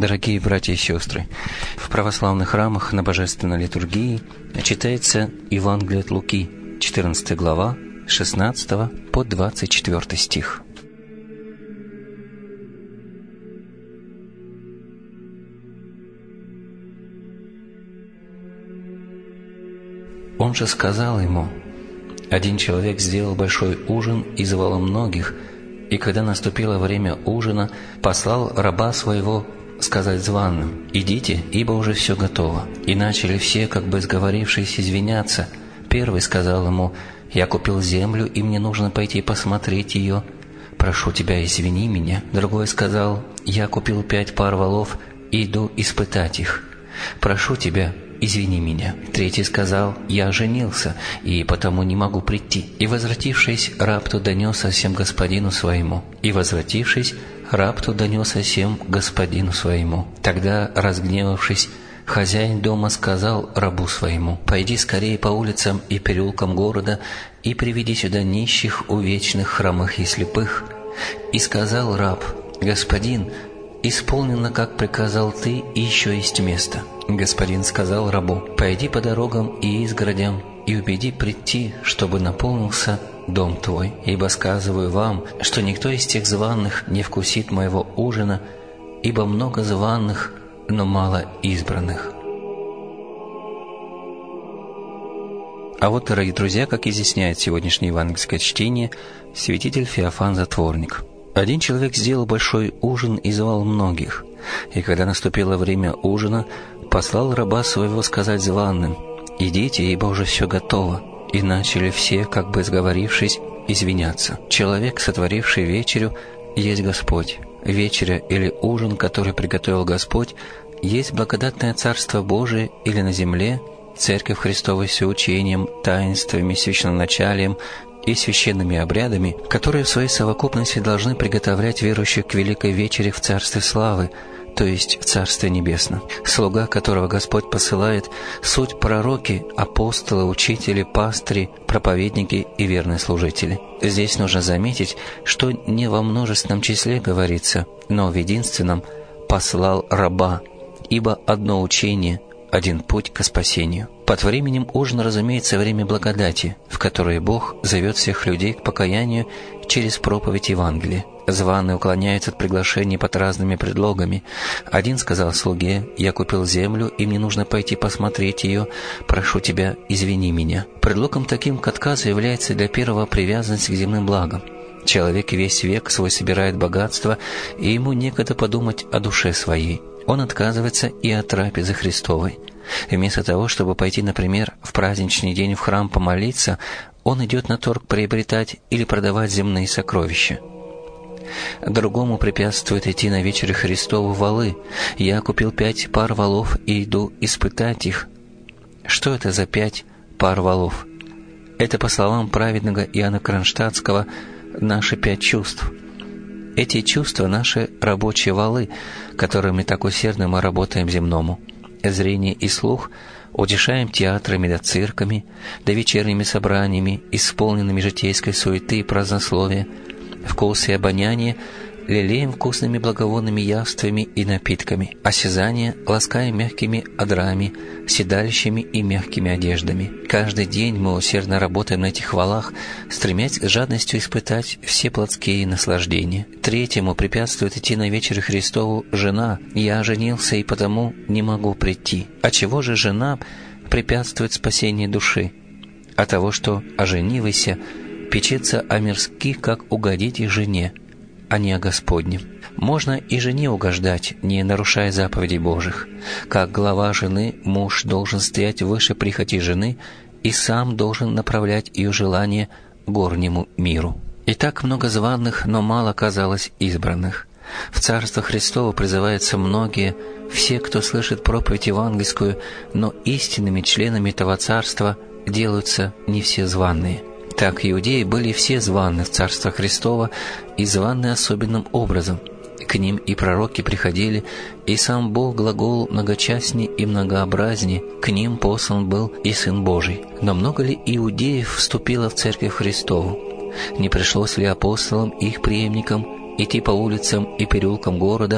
Дорогие братья и сестры, в православных храмах на Божественной литургии читается Евангелие от Луки, 14 глава, 16 по 24 стих. Он же сказал ему: один человек сделал большой ужин и звал многих, и когда наступило время ужина, послал раба своего сказать званым: «Идите, ибо уже все готово». И начали все, как бы сговорившись, извиняться. Первый сказал ему: «Я купил землю, и мне нужно пойти посмотреть ее. Прошу тебя, извини меня». Другой сказал: «Я купил 5 пар волов, и иду испытать их. Прошу тебя, извини меня». Третий сказал: «Я женился, и потому не могу прийти». И возвратившись, раб тот донес о сем господину своему. Тогда, разгневавшись, хозяин дома сказал рабу своему: «Пойди скорее по улицам и переулкам города и приведи сюда нищих, увечных, хромых и слепых». И сказал раб: «Господин, исполнено, как приказал ты, и еще есть место». Господин сказал рабу: «Пойди по дорогам и изгородям и убеди прийти, чтобы наполнился дом твой. Ибо сказываю вам, что никто из тех званых не вкусит моего ужина, ибо много званых, но мало избранных». А вот, дорогие друзья, как изъясняет сегодняшнее евангельское чтение святитель Феофан Затворник. Один человек сделал большой ужин и звал многих, и когда наступило время ужина, послал раба своего сказать званым: «Идите, ибо уже все готово». И начали все, как бы сговорившись, извиняться. Человек, сотворивший вечерю, есть Господь. Вечеря или ужин, который приготовил Господь, есть благодатное Царство Божие или на земле Церковь Христова с учением, таинствами, священноначалием и священными обрядами, которые в своей совокупности должны приготовлять верующих к великой вечере в Царстве Славы, то есть в Царстве Небесном. Слуга, которого Господь посылает, суть пророки, апостолы, учители, пастыри, проповедники и верные служители. Здесь нужно заметить, что не во множественном числе говорится, но в единственном «послал раба», ибо одно учение, один путь ко спасению. Под временем ужина, разумеется, время благодати, в которое Бог зовет всех людей к покаянию через проповедь Евангелия. Званые уклоняются от приглашений под разными предлогами. Один сказал слуге: «Я купил землю, и мне нужно пойти посмотреть ее. Прошу тебя, извини меня». Предлогом таким к отказу является для первого привязанность к земным благам. Человек весь век свой собирает богатство, и ему некогда подумать о душе своей. Он отказывается и от трапезы Христовой. Вместо того, чтобы пойти, например, в праздничный день в храм помолиться, он идет на торг приобретать или продавать земные сокровища. Другому препятствует идти на вечерю Христову волы. «Я купил 5 пар волов и иду испытать их». Что это за 5 пар волов? Это, по словам праведного Иоанна Кронштадтского, наши 5 чувств. Эти чувства — наши рабочие валы, которыми так усердно мы работаем земному. Зрение и слух утешаем театрами да цирками, да вечерними собраниями, исполненными житейской суеты и празднословия. Вкус и обоняние лелеем вкусными благовонными явствами и напитками, осязание ласкаем мягкими одрами, седалищами и мягкими одеждами. Каждый день мы усердно работаем на этих валах, стремясь с жадностью испытать все плотские наслаждения. Третьему препятствует идти на вечерю Христову жена: «Я женился, и потому не могу прийти». А чего же жена препятствует спасению души? От того, что оженивайся печется о мирских, как угодить и жене, а не о Господнем. Можно и жене угождать, не нарушая заповедей Божьих. Как глава жены, муж должен стоять выше прихоти жены и сам должен направлять ее желания горнему миру. И так много званых, но мало казалось избранных. В Царство Христово призываются многие, все, кто слышит проповедь евангельскую, но истинными членами этого Царства делаются не все званые. Так иудеи были все званы в Царство Христово и званы особенным образом. К ним и пророки приходили, и сам Бог глагол многочастней и многообразней, к ним послан был и Сын Божий. Но много ли иудеев вступило в Церковь Христову? Не пришлось ли апостолам и их преемникам идти по улицам и переулкам города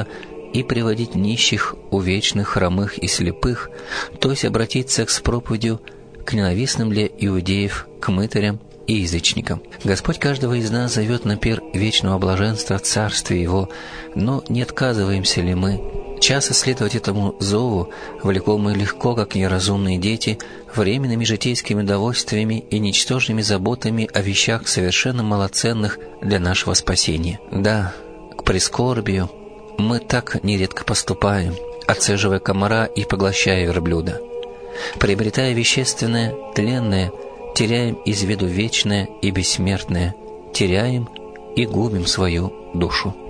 и приводить нищих, увечных, хромых и слепых, то есть обратиться с проповедью к ненавистным для иудеев, к мытарям и язычникам. Господь каждого из нас зовет на пир вечного блаженства в Царстве Его, но не отказываемся ли мы часто следовать этому зову, влекомые легко, как неразумные дети, временными житейскими удовольствиями и ничтожными заботами о вещах совершенно малоценных для нашего спасения? Да, к прискорбию мы так нередко поступаем, отцеживая комара и поглощая верблюда. Приобретая вещественное, тленное, теряем из виду вечное и бессмертное, теряем и губим свою душу.